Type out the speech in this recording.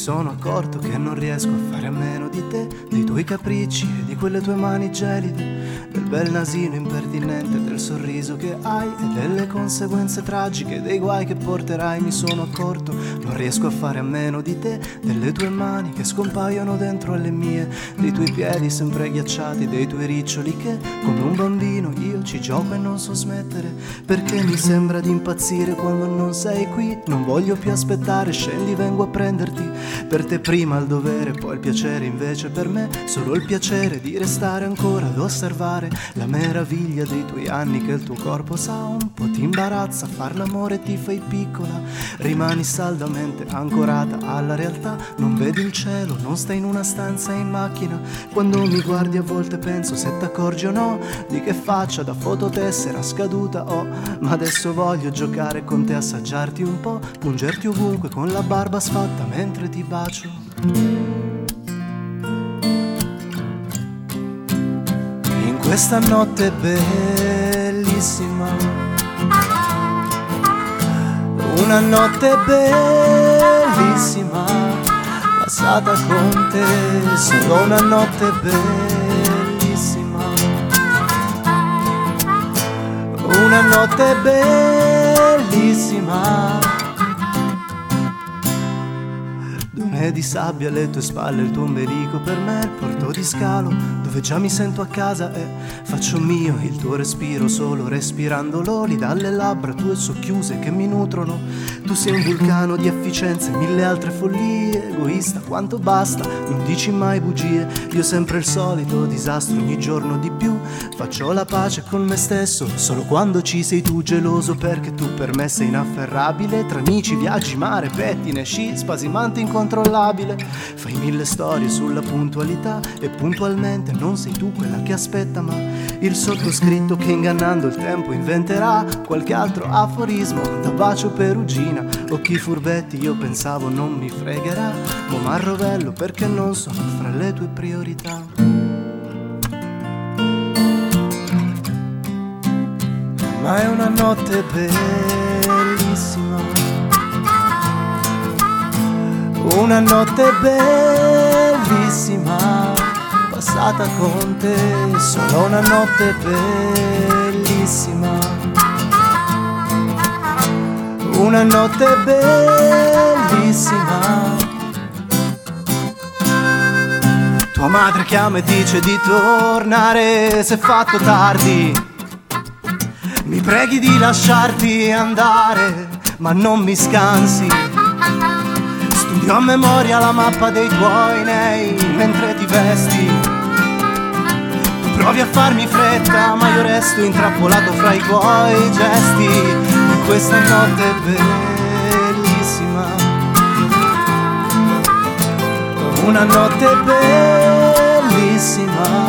sono accorto che non riesco a fare a meno di te, dei tuoi capricci e di quelle tue mani gelide, del bel nasino impertinente, del sorriso che hai e delle conseguenze tragiche, dei guai che porterai. Mi sono accorto, non riesco a fare a meno di te, delle tue mani che scompaiono dentro alle mie, dei tuoi piedi sempre ghiacciati, dei tuoi riccioli che come un bambino io ci gioco e non so smettere, perché mi sembra di impazzire quando non sei qui. Non voglio più aspettare, scendi, vengo a prenderti. Per te prima il dovere, poi il piacere, invece per me solo il piacere di restare ancora ad osservare la meraviglia dei tuoi anni che il tuo corpo sa. Un po' ti imbarazza far l'amore e ti fai piccola, rimani saldamente ancorata alla realtà, non vedi il cielo, non stai in una stanza in macchina. Quando mi guardi a volte penso se t'accorgi o no di che faccia da fototessera scaduta ho, ma adesso voglio giocare con te, assaggiarti un po', pungerti ovunque con la barba sfatta mentre ti bacio. In questa notte bellissima, una notte bellissima, passata con te, solo una notte bellissima, una notte bellissima. Dune di sabbia alle tue spalle, il tuo ombelico per me, il porto di scalo dove già mi sento a casa e faccio mio il tuo respiro, solo respirando l'oli dalle labbra tue socchiuse che mi nutrono. Tu sei un vulcano di efficienze, mille altre follie, egoista quanto basta, non dici mai bugie. Io sempre il solito disastro, ogni giorno di più faccio la pace con me stesso, solo quando ci sei tu, geloso perché tu per me sei inafferrabile. Tra amici, viaggi, mare, pettine, sci, spasimante incontrollabile. Fai mille storie sulla puntualità e puntualmente non sei tu quella che aspetta, ma il sottoscritto che ingannando il tempo inventerà qualche altro aforismo da bacio perugina. Occhi furbetti, io pensavo non mi fregherà, ma m'arrovello perché non sono fra le tue priorità. Ma è una notte bellissima, una notte bellissima, passata con te, solo una notte bellissima, una notte bellissima. Tua madre chiama e dice di tornare se è fatto tardi, mi preghi di lasciarti andare ma non mi scansi. Studio a memoria la mappa dei tuoi nei mentre ti vesti. Tu provi a farmi fretta ma io resto intrappolato fra i tuoi gesti. In questa notte bellissima, una notte bellissima,